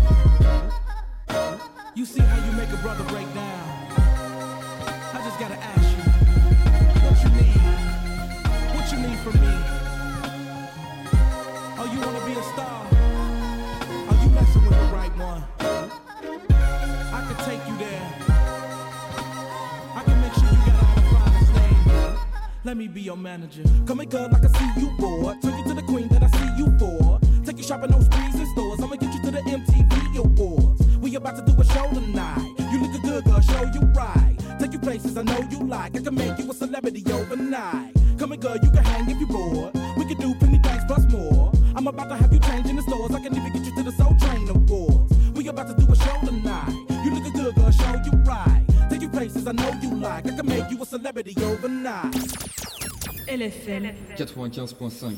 Speaker 6: You see how you make a brother break down. I just gotta ask you, what you need? What you need from me? Oh, you wanna be a star? Are you messing with the right one? I could take you there. I can make sure you got all the finest names. Let me be your manager. Come here, girl, I can see you bored. Take you to the queen that I see you for. Take you shopping those sprees and stores. I'ma get you to the M T V Awards. We about to do a show tonight. You look good, girl, show you right. Take you places places I know you like. I can make you a celebrity overnight. Come and girl, you can hang if you're bored. We can do plenty things plus more. I'm about to have you change in the stores. I can even get you to the Soul Train Awards. We about to do a show tonight. You looking good, girl, show you right. Take you places I know you like. I can make you a celebrity overnight.
Speaker 1: L F M
Speaker 9: quatre-vingt-quinze point cinq.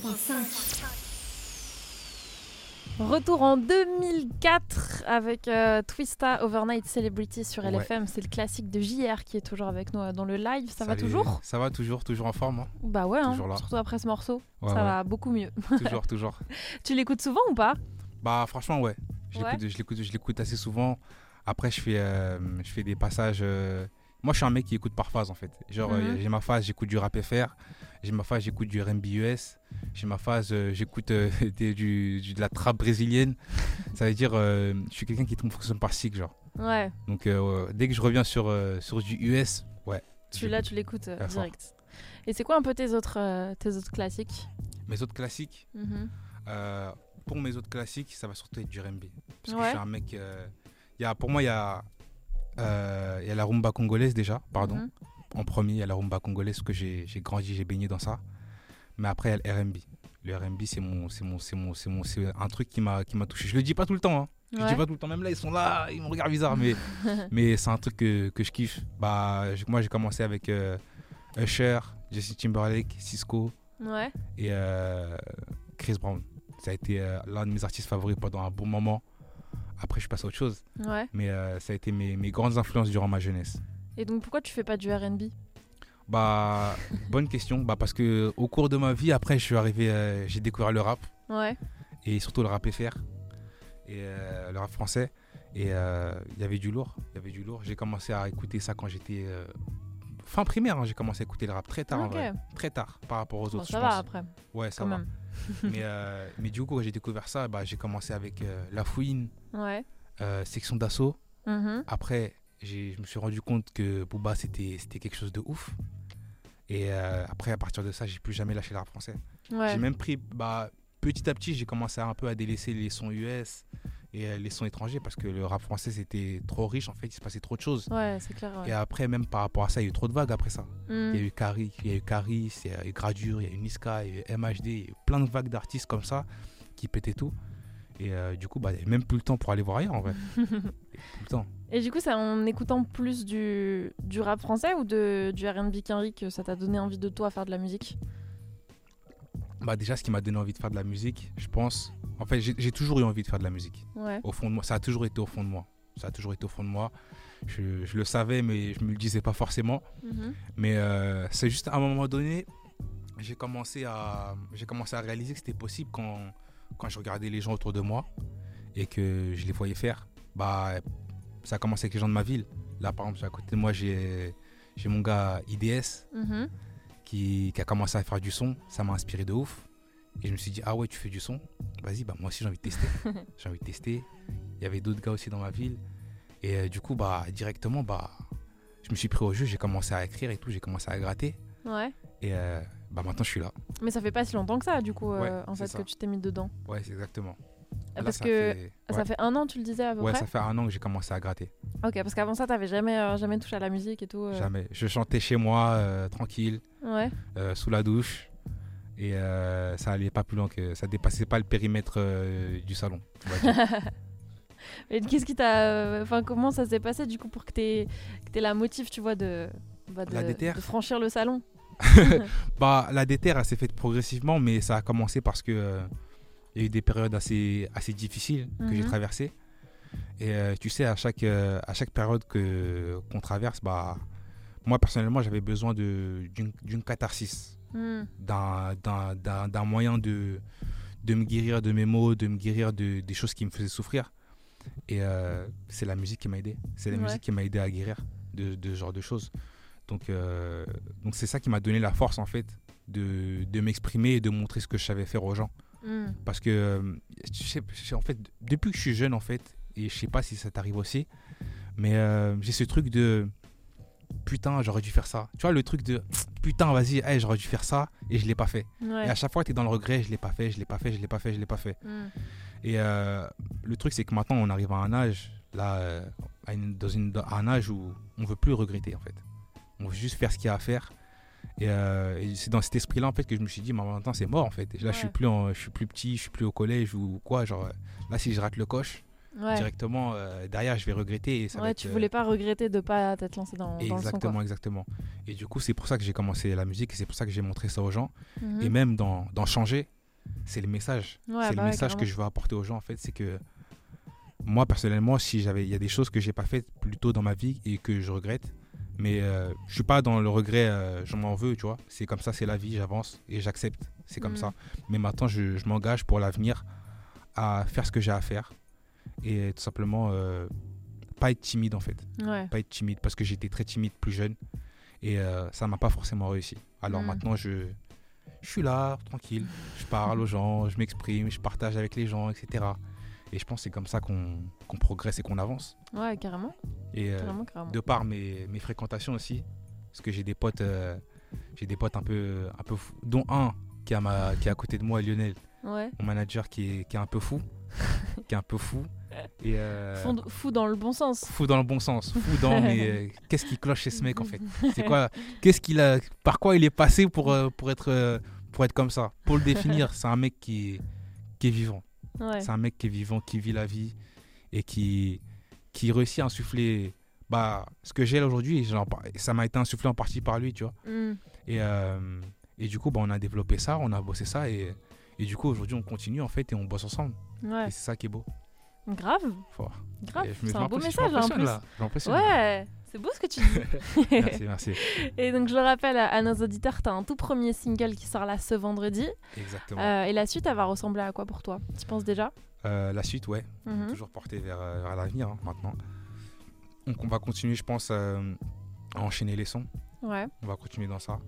Speaker 3: Retour en deux mille quatre avec euh, Twista Overnight Celebrity sur L F M. Ouais. C'est le classique de J R qui est toujours avec nous dans le live. Ça Salut. va toujours
Speaker 4: Ça va toujours, toujours en forme. Hein.
Speaker 3: Bah ouais, hein, surtout après ce morceau. Ouais, ça ouais. va beaucoup mieux.
Speaker 4: Toujours, toujours.
Speaker 3: Tu l'écoutes souvent ou pas?
Speaker 4: Bah franchement ouais. Je, ouais. l'écoute, je, l'écoute, je l'écoute assez souvent. Après je fais, euh, je fais des passages... Euh... Moi je suis un mec qui écoute par phase en fait. Genre mm-hmm. euh, j'ai ma phase, j'écoute du rap F R. J'ai ma phase, j'écoute du R and B U S. J'ai ma phase, euh, j'écoute euh, des, du, du, de la trap brésilienne. Ça veut dire, euh, je suis quelqu'un qui fonctionne par cycle, genre.
Speaker 3: Ouais.
Speaker 4: Donc, euh, dès que je reviens sur, euh, sur du U S, ouais.
Speaker 3: Celui-là, tu l'écoutes euh, direct. Et c'est quoi un peu tes autres, euh, tes autres classiques?
Speaker 4: Mes autres classiques
Speaker 3: mm-hmm.
Speaker 4: euh, Pour mes autres classiques, ça va surtout être du R and B. Parce
Speaker 3: ouais.
Speaker 4: que je suis un mec... Euh, y a, pour moi, il y a, euh, y a la rumba congolaise déjà, pardon. Mm-hmm. En premier, il y a la rumba congolaise, parce que j'ai, j'ai grandi, j'ai baigné dans ça. Mais après, il y a le R and B. Le R and B, c'est, mon, c'est, mon, c'est, mon, c'est, mon, c'est un truc qui m'a, qui m'a touché. Je le dis pas tout le temps. Hein. Je ouais. le dis pas tout le temps. Même là, ils sont là, ils me regardent bizarre. Mais, mais c'est un truc que, que je kiffe. Bah, moi, j'ai commencé avec euh, Usher, Justin Timberlake, Sisqo
Speaker 3: ouais.
Speaker 4: et euh, Chris Brown. Ça a été euh, l'un de mes artistes favoris pendant un bon moment. Après, je suis passé à autre chose.
Speaker 3: Ouais.
Speaker 4: Mais euh, ça a été mes, mes grandes influences durant ma jeunesse.
Speaker 3: Et donc pourquoi tu fais pas du R and B?
Speaker 4: Bah bonne question. Bah parce que au cours de ma vie, après je suis arrivé, euh, j'ai découvert le rap.
Speaker 3: Ouais.
Speaker 4: Et surtout le rap F R et euh, le rap français. Et il euh, y avait du lourd. Il y avait du lourd. J'ai commencé à écouter ça quand j'étais euh, fin primaire. Hein, j'ai commencé à écouter le rap très tard.
Speaker 3: Okay.
Speaker 4: En vrai. Très tard par rapport aux
Speaker 3: bon,
Speaker 4: autres.
Speaker 3: Ça
Speaker 4: je
Speaker 3: va
Speaker 4: pense.
Speaker 3: après.
Speaker 4: Ouais, ça
Speaker 3: quand
Speaker 4: va.
Speaker 3: Même.
Speaker 4: mais euh, mais du coup quand j'ai découvert ça, bah j'ai commencé avec euh, La Fouine,
Speaker 3: ouais.
Speaker 4: euh, Section d'Assaut.
Speaker 3: Mm-hmm.
Speaker 4: Après. J'ai, je me suis rendu compte que Booba c'était, c'était quelque chose de ouf. Et euh, après, à partir de ça, j'ai plus jamais lâché le rap français.
Speaker 3: Ouais.
Speaker 4: J'ai même pris, bah, petit à petit, j'ai commencé un peu à délaisser les sons U S et euh, les sons étrangers parce que le rap français c'était trop riche en fait, il se passait trop de choses.
Speaker 3: Ouais, c'est clair. Ouais.
Speaker 4: Et après, même par rapport à ça, il y a eu trop de vagues après ça.
Speaker 3: Mm.
Speaker 4: Il y a eu Caris, il y a eu Caris, il y a eu Gradure, il y a eu Niska, il y a eu M H D, il y a eu plein de vagues d'artistes comme ça qui pétaient tout. Et euh, du coup, bah, il n'y avait même plus le temps pour aller voir ailleurs en vrai. Plus le temps.
Speaker 3: Et du coup, c'est en écoutant plus du, du rap français ou de, du R and B qu'Henry que ça t'a donné envie de toi faire de la musique?
Speaker 4: Bah déjà, ce qui m'a donné envie de faire de la musique, je pense... En fait, j'ai, j'ai toujours eu envie de faire de la musique.
Speaker 3: Ouais.
Speaker 4: Au fond de moi, ça a toujours été au fond de moi. Ça a toujours été au fond de moi. Je, je le savais, mais je me le disais pas forcément.
Speaker 3: Mm-hmm.
Speaker 4: Mais euh, c'est juste à un moment donné, j'ai commencé à, j'ai commencé à réaliser que c'était possible quand, quand je regardais les gens autour de moi et que je les voyais faire. Bah... Ça a commencé avec les gens de ma ville. Là, par exemple, à côté de moi, j'ai, j'ai mon gars I D S
Speaker 3: mm-hmm.
Speaker 4: qui, qui a commencé à faire du son. Ça m'a inspiré de ouf. Et je me suis dit, ah ouais, tu fais du son? Vas-y, bah, moi aussi, j'ai envie de tester. j'ai envie de tester. Il y avait d'autres gars aussi dans ma ville. Et euh, du coup, bah, directement, bah, je me suis pris au jeu. J'ai commencé à écrire et tout. J'ai commencé à gratter.
Speaker 3: Ouais.
Speaker 4: Et euh, bah, maintenant, je suis là.
Speaker 3: Mais ça fait pas si longtemps que ça, du coup, euh,
Speaker 4: ouais,
Speaker 3: en fait, ça. que tu t'es mis dedans.
Speaker 4: Ouais, c'est exactement.
Speaker 3: Parce
Speaker 4: Là, ça
Speaker 3: que
Speaker 4: fait...
Speaker 3: ça
Speaker 4: ouais.
Speaker 3: fait un an, tu le disais à peu
Speaker 4: ouais,
Speaker 3: près.
Speaker 4: Ouais, ça fait un an que j'ai commencé à gratter.
Speaker 3: Ok, parce qu'avant ça, t'avais jamais, euh, jamais touché à la musique et tout. Euh...
Speaker 4: Jamais. Je chantais chez moi, euh, tranquille,
Speaker 3: ouais.
Speaker 4: euh, sous la douche, et euh, ça allait pas plus loin que ça dépassait pas le périmètre euh, du salon.
Speaker 3: Et qu'est-ce qui t'a, enfin, comment ça s'est passé du coup pour que t'aies, que t'aies la motive, tu vois, de, bah, de,
Speaker 4: la déterre.
Speaker 3: de franchir le salon?
Speaker 4: Bah, la déterre, elle s'est faite progressivement, mais ça a commencé parce que euh, il y a eu des périodes assez, assez difficiles que mm-hmm. j'ai traversées. Et euh, tu sais, à chaque, euh, à chaque période que, qu'on traverse, bah, moi personnellement, j'avais besoin de, d'une, d'une catharsis,
Speaker 3: mm.
Speaker 4: d'un, d'un, d'un, d'un moyen de, de me guérir de mes maux, de me guérir de, des choses qui me faisaient souffrir. Et euh, c'est la musique qui m'a aidé. C'est la ouais. musique qui m'a aidé à guérir de, de ce genre de choses. Donc, euh, donc c'est ça qui m'a donné la force, en fait, de, de m'exprimer et de montrer ce que je savais faire aux gens.
Speaker 3: Mm.
Speaker 4: Parce que, je sais, en fait, depuis que je suis jeune, en fait, et je sais pas si ça t'arrive aussi, mais euh, j'ai ce truc de putain, j'aurais dû faire ça. Tu vois, le truc de putain, vas-y, hey, j'aurais dû faire ça et je l'ai pas fait.
Speaker 3: Ouais.
Speaker 4: Et à chaque fois, tu es dans le regret, je l'ai pas fait, je l'ai pas fait, je l'ai pas fait, je l'ai pas fait.
Speaker 3: Mm.
Speaker 4: Et euh, le truc, c'est que maintenant, on arrive à un âge, là, euh, à, une, dans une, à un âge où on veut plus regretter, en fait. on veut juste faire ce qu'il y a à faire. Et, euh, et c'est dans cet esprit-là en fait que je me suis dit, mais maintenant c'est mort en fait. Là,
Speaker 3: Ouais.
Speaker 4: je suis plus, en, je suis plus petit, je suis plus au collège ou quoi. Genre, euh, là, si je rate le coche,
Speaker 3: Ouais,
Speaker 4: directement euh, derrière, je vais regretter. Et ça va
Speaker 3: ouais
Speaker 4: être,
Speaker 3: tu
Speaker 4: euh,
Speaker 3: voulais pas regretter de pas t'être lancé dans, dans le son.
Speaker 4: Exactement,
Speaker 3: Quoi.
Speaker 4: exactement. Et du coup, c'est pour ça que j'ai commencé la musique et c'est pour ça que j'ai montré ça aux gens.
Speaker 3: Mhm.
Speaker 4: Et même dans, dans changer, c'est le message.
Speaker 3: Ouais,
Speaker 4: c'est
Speaker 3: bah
Speaker 4: le
Speaker 3: ouais,
Speaker 4: message que
Speaker 3: carrément.
Speaker 4: je veux apporter aux gens en fait. C'est que moi, personnellement, si j'avais, il y a des choses que j'ai pas faites plus tôt dans ma vie et que je regrette. Mais euh, je suis pas dans le regret, euh, je m'en veux, tu vois. C'est comme ça, c'est la vie, j'avance et j'accepte. C'est comme
Speaker 3: Mhm.
Speaker 4: ça. Mais maintenant, je, je m'engage pour l'avenir à faire ce que j'ai à faire et tout simplement euh, pas être timide en fait.
Speaker 3: Ouais.
Speaker 4: Pas être timide parce que j'étais très timide plus jeune et euh, ça m'a pas forcément réussi. Alors
Speaker 3: Mm.
Speaker 4: maintenant je, je suis là, tranquille, je parle aux gens, je m'exprime, je partage avec les gens, et cetera. Et je pense que c'est comme ça qu'on qu'on progresse et qu'on avance.
Speaker 3: Ouais, carrément.
Speaker 4: Et euh,
Speaker 3: Carrément, carrément.
Speaker 4: de par mes, mes fréquentations aussi, parce que j'ai des potes, euh, j'ai des potes un peu, un peu fous, dont un qui est à, ma, qui est à côté de moi, Lionel,
Speaker 3: Ouais.
Speaker 4: mon manager qui est, qui est un peu fou, qui est un peu fou. Et, euh,
Speaker 3: Fond- Fou dans le bon sens.
Speaker 4: Fou dans le bon sens, fou dans mais euh, qu'est-ce qui cloche chez ce mec en fait? C'est quoi? Qu'est-ce qu'il a? Par quoi il est passé pour euh, pour être euh, pour être comme ça? Pour le définir, c'est un mec qui est qui est vivant.
Speaker 3: Ouais.
Speaker 4: C'est un mec qui est vivant, qui vit la vie et qui qui réussit à insuffler bah ce que j'ai là aujourd'hui. Genre, ça m'a été insufflé en partie par lui, tu vois.
Speaker 3: Mm.
Speaker 4: Et euh, et du coup, bah, on a développé ça, on a bossé ça et et du coup aujourd'hui on continue en fait et on bosse ensemble.
Speaker 3: Ouais.
Speaker 4: Et c'est ça qui est beau.
Speaker 3: Grave.
Speaker 4: Fort.
Speaker 3: Grave.
Speaker 4: Et je me-
Speaker 3: C'est
Speaker 4: je
Speaker 3: un beau
Speaker 4: m'impressionne- je
Speaker 3: message là en
Speaker 4: m'impressionne,
Speaker 3: plus.
Speaker 4: là. Je m'impressionne.
Speaker 3: Ouais. C'est beau ce que tu dis.
Speaker 4: Merci, merci.
Speaker 3: Et donc je le rappelle à, à nos auditeurs, tu as un tout premier single qui sort là ce vendredi.
Speaker 4: Exactement.
Speaker 3: Euh, et la suite, elle va ressembler à quoi pour toi? Tu penses déjà?
Speaker 4: Euh, la suite, ouais.
Speaker 3: Mhm.
Speaker 4: Toujours porté vers, euh, vers l'avenir hein, maintenant. Donc on va continuer, je pense, euh, à enchaîner les sons.
Speaker 3: Ouais.
Speaker 4: On va continuer dans ça.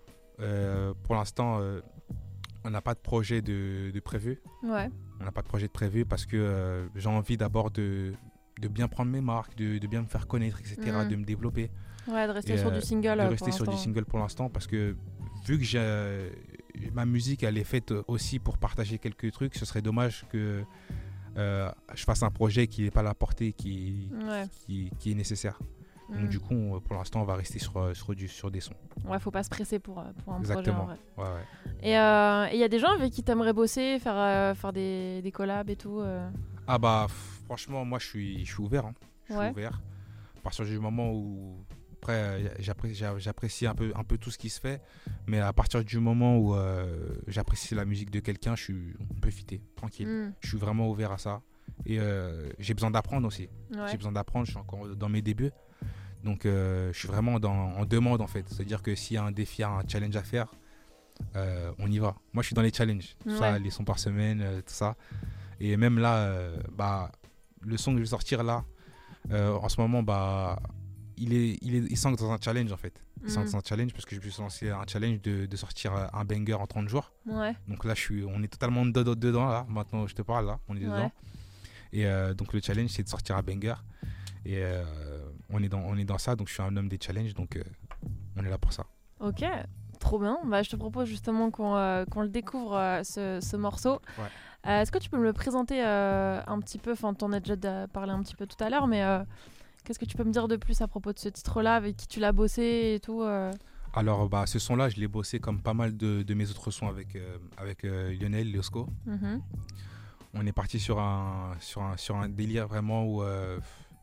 Speaker 4: Euh, pour l'instant, euh, on n'a pas de projet de, de prévu.
Speaker 3: Ouais.
Speaker 4: On n'a pas de projet de prévu parce que euh, j'ai envie d'abord de, de bien prendre mes marques, de, de bien me faire connaître, et cetera,
Speaker 3: Mhm.
Speaker 4: de me développer.
Speaker 3: Ouais, de rester
Speaker 4: Et,
Speaker 3: sur
Speaker 4: euh,
Speaker 3: du single.
Speaker 4: de
Speaker 3: euh,
Speaker 4: rester
Speaker 3: pour
Speaker 4: sur du
Speaker 3: l'instant.
Speaker 4: single pour l'instant parce que vu que j'ai, euh, ma musique elle est faite aussi pour partager quelques trucs, ce serait dommage que euh, je fasse un projet qui n'ait pas la portée qui,
Speaker 3: Ouais.
Speaker 4: qui, qui est nécessaire.
Speaker 3: Mhm.
Speaker 4: Donc du coup, on- pour l'instant, on va rester sur, euh, sur, du, sur des sons.
Speaker 3: Ouais, faut pas se presser pour, euh, pour un
Speaker 4: Exactement.
Speaker 3: projet en vrai.
Speaker 4: Ouais, ouais.
Speaker 3: Et il euh, y a des gens avec qui t'aimerais bosser, faire, euh, faire des, des collabs et tout. euh.
Speaker 4: Ah bah f- franchement, moi je suis, je suis ouvert. hein. Je suis
Speaker 3: Ouais.
Speaker 4: ouvert. À partir du moment où après euh, j'apprécie, j'a- j'apprécie un peu, un peu tout ce qui se fait, mais à partir du moment où euh, j'apprécie la musique de quelqu'un, je suis, on peut fitter, tranquille.
Speaker 3: Mm.
Speaker 4: Je suis vraiment ouvert à ça. Et euh, j'ai besoin d'apprendre aussi.
Speaker 3: Ouais.
Speaker 4: J'ai besoin d'apprendre, je suis encore dans mes débuts. Donc euh, je suis vraiment dans, en demande en fait. C'est-à-dire que s'il y a un défi, un challenge à faire, euh, on y va. Moi je suis dans les challenges. Tout ça,
Speaker 3: Ouais.
Speaker 4: les sons par semaine, euh, tout ça. Et même là, euh, bah, le son que je vais sortir là, euh, en ce moment, bah, il est, il est, il s'ancre dans un challenge en fait. Il s'ancre
Speaker 3: Mm.
Speaker 4: dans un challenge parce que je me suis lancé un challenge de, de sortir euh, un banger en trente jours.
Speaker 3: Ouais.
Speaker 4: Donc là, je suis, on est totalement dedans, dedans là. Maintenant, je te parle là, on est
Speaker 3: Ouais.
Speaker 4: dedans. Et euh, donc le challenge, c'est de sortir un banger. Et euh, on est dans, on est dans ça. Donc je suis un homme des challenges. Donc euh, on est là pour ça.
Speaker 3: Ok, trop bien. Bah, je te propose justement qu'on euh, qu'on le découvre, euh, ce, ce morceau.
Speaker 4: Ouais.
Speaker 3: Euh, Est-ce que tu peux me le présenter euh, un petit peu? Enfin, t'en as déjà da- parlé un petit peu tout à l'heure, mais euh, qu'est-ce que tu peux me dire de plus à propos de ce titre-là, avec qui tu l'as bossé et tout euh
Speaker 4: Alors bah, ce son-là, je l'ai bossé comme pas mal de, de mes autres sons avec, euh, avec euh, Lionel Leosco.
Speaker 3: Mhm.
Speaker 4: On est parti sur un, sur un, sur un délire vraiment où euh,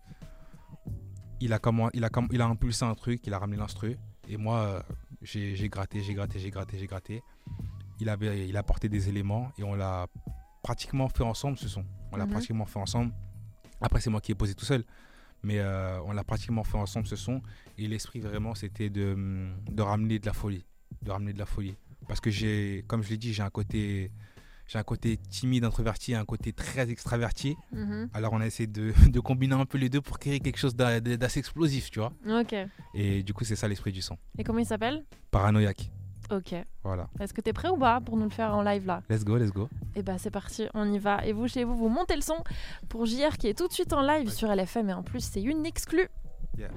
Speaker 4: il, a comment, il, a comm- il a impulsé un truc, il a ramené l'instru. Et moi, euh, j'ai j'ai gratté, j'ai gratté, j'ai gratté, j'ai gratté. Il, avait, il a apporté des éléments et on l'a pratiquement fait ensemble ce son. On l'a
Speaker 3: Mhm.
Speaker 4: pratiquement fait ensemble. Après, c'est moi qui ai posé tout seul. Mais euh, on l'a pratiquement fait ensemble ce son. Et l'esprit vraiment, c'était de, de ramener de la folie. De ramener de la folie. Parce que j'ai, comme je l'ai dit, j'ai un côté... J'ai un côté timide, introverti et un côté très extraverti.
Speaker 3: Mhm.
Speaker 4: Alors on a essayé de, de combiner un peu les deux pour créer quelque chose d'a- d'assez explosif, tu vois.
Speaker 3: Ok.
Speaker 4: Et du coup, c'est ça l'esprit du son.
Speaker 3: Et comment il s'appelle?
Speaker 4: Paranoïaque.
Speaker 3: Ok.
Speaker 4: Voilà.
Speaker 3: Est-ce que t'es prêt ou pas pour nous le faire en live là?
Speaker 4: Let's go, let's go.
Speaker 3: Et bah c'est parti, on y va. Et vous chez vous, vous montez le son pour J R qui est tout de suite en live sur L F M et en plus c'est une exclue.
Speaker 4: Yeah.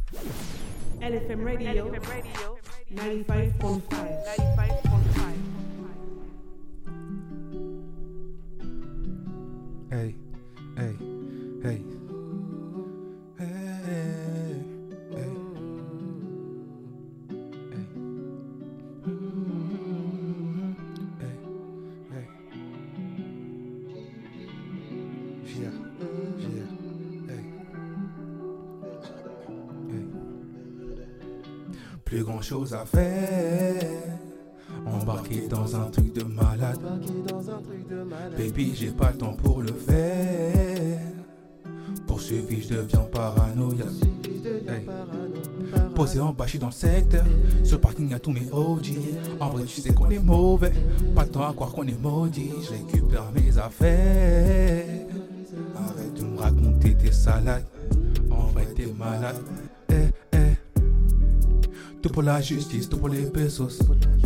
Speaker 1: L F M Radio,
Speaker 2: L F M Radio
Speaker 1: ninety-five point five.
Speaker 2: ninety-five point five.
Speaker 4: Hey, hey, hey. Hey, hey. plus grand chose à faire. Embarqué dans un truc de malade. Baby, j'ai pas le temps pour le faire. Poursuivi, je deviens paranoïaque. Hey. Posé en bas, je suis dans le secteur. Sur le parking, y'a tous mes O G. En vrai, tu sais qu'on est mauvais. Pas le temps à croire qu'on est maudit. Je récupère mes affaires. Arrête de me raconter tes salades. En vrai, t'es malade. Eh, eh. Tout pour la justice, tout pour les pesos.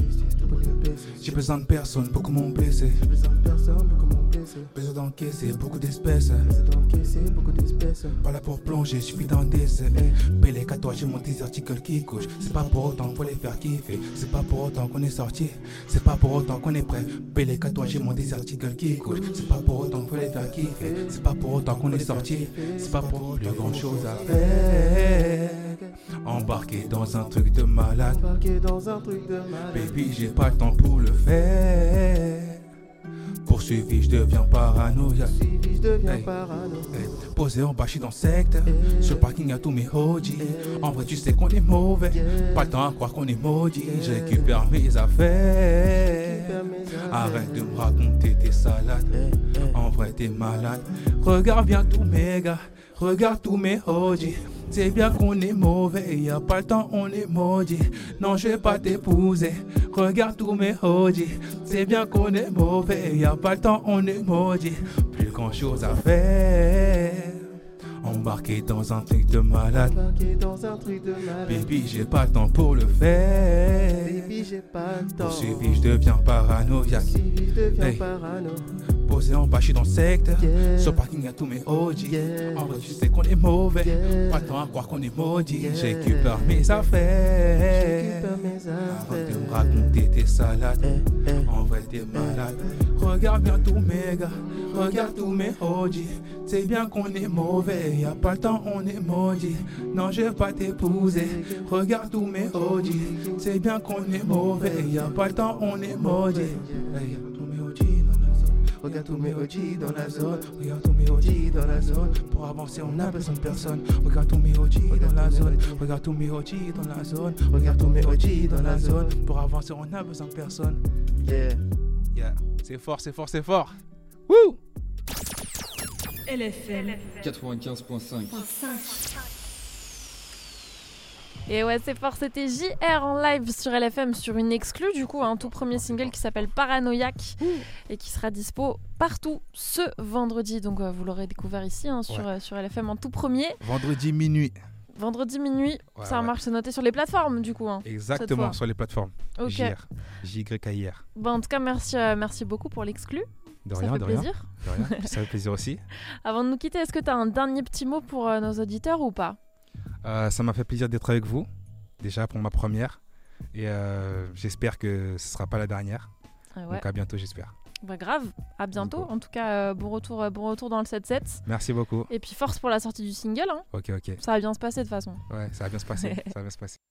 Speaker 4: J'ai besoin de personne, beaucoup m'ont blessé. Besoin d'encaisser beaucoup d'espèces. Pas là pour plonger, suffit d'un décès. Bélé qu'à toi, j'ai mon des articles qui couchent. C'est pas pour autant faut les faire kiffer. C'est pas pour autant qu'on est sorti. C'est pas pour autant qu'on est prêt. Bélé qu'à toi, j'ai mon des articles qui couchent. C'est pas pour autant faut les faire kiffer. C'est pas pour autant qu'on est sorti. C'est pas pour plus grand chose à faire. Embarqué dans un truc de malade. Baby, j'ai pas le temps pour le faire. Poursuivi, je deviens paranoïaque. Hey. Hey. Posé en bas, je suis dans le secteur. Sur le parking, y'a tous mes O G. En vrai, tu sais qu'on est mauvais. Pas le temps à croire qu'on est maudit. Je récupère mes affaires. Arrête de me raconter tes salades. En vrai, t'es malade. Regarde bien tous mes gars. Regarde tous mes O G. C'est bien qu'on est mauvais, y a pas le temps, on est maudit. Non, je vais pas t'épouser. Regarde tous mes O G. C'est bien qu'on est mauvais, y a pas le temps, on est maudit. Plus grand chose à faire. Embarqué dans un truc de malade. Baby, j'ai pas le temps pour le faire. Poursuivi, je deviens paranoïaque. Hey. Posé en bas, je suis dans le secteur. Yeah. Sur le parking, y'a tous mes O G. Yeah. En vrai, tu sais qu'on est mauvais. Yeah. Pas le temps à croire qu'on est maudit. Yeah. Je récupère mes affaires. Arrête de me raconter tes salades. Eh, eh, en vrai, t'es malade. Eh. Regarde bien tous mes gars. Regarde tous mes O G. C'est bien qu'on est mauvais. Y'a pas le temps, on est maudit. Non, je vais pas t'épouser. Regarde tous mes O G. C'est bien qu'on est mauvais. Y'a pas le temps, on est maudit. Hey, tous mes O G dans la zone. Regarde tous mes O G dans la zone. Regarde tous mes O G dans la zone. Pour avancer, on a besoin de personne. Regarde tous mes O G dans la zone. Regarde tous mes O G dans la zone. Regarde tous mes O G dans la zone. Pour avancer, on a besoin de personne. Yeah. Yeah. C'est fort, c'est fort, c'est fort. Wouh!
Speaker 1: L F M
Speaker 9: quatre-vingt-quinze point cinq.
Speaker 3: Et ouais, c'est fort, c'était J R en live sur L F M sur une exclue, du coup, un tout premier single qui s'appelle Paranoïaque et qui sera dispo partout ce vendredi. Donc euh, vous l'aurez découvert ici hein, sur, ouais. euh, sur L F M en tout premier.
Speaker 4: Vendredi minuit.
Speaker 3: Vendredi minuit, ouais, ça ouais. marche, c'est noté sur les plateformes du coup. Hein,
Speaker 4: exactement, sur les plateformes.
Speaker 3: Ok.
Speaker 4: J R, J Y R.
Speaker 3: Bon, en tout cas, merci, euh, merci beaucoup pour l'exclu.
Speaker 4: De
Speaker 3: ça
Speaker 4: rien,
Speaker 3: fait
Speaker 4: de
Speaker 3: plaisir.
Speaker 4: rien. De rien. Ça fait plaisir aussi.
Speaker 3: Avant de nous quitter, est-ce que tu as un dernier petit mot pour euh, nos auditeurs ou pas?
Speaker 4: euh, Ça m'a fait plaisir d'être avec vous, déjà pour ma première. Et euh, j'espère que ce ne sera pas la dernière. Ah ouais. Donc à bientôt, j'espère.
Speaker 3: Bah grave, à bientôt. En tout cas, euh, bon, retour, euh, bon retour dans le sept sept.
Speaker 4: Merci beaucoup.
Speaker 3: Et puis force pour la sortie du single. Hein.
Speaker 4: Ok, ok.
Speaker 3: Ça va bien se passer de toute façon.
Speaker 4: Ouais, ça va bien se passer. ça va bien se passer.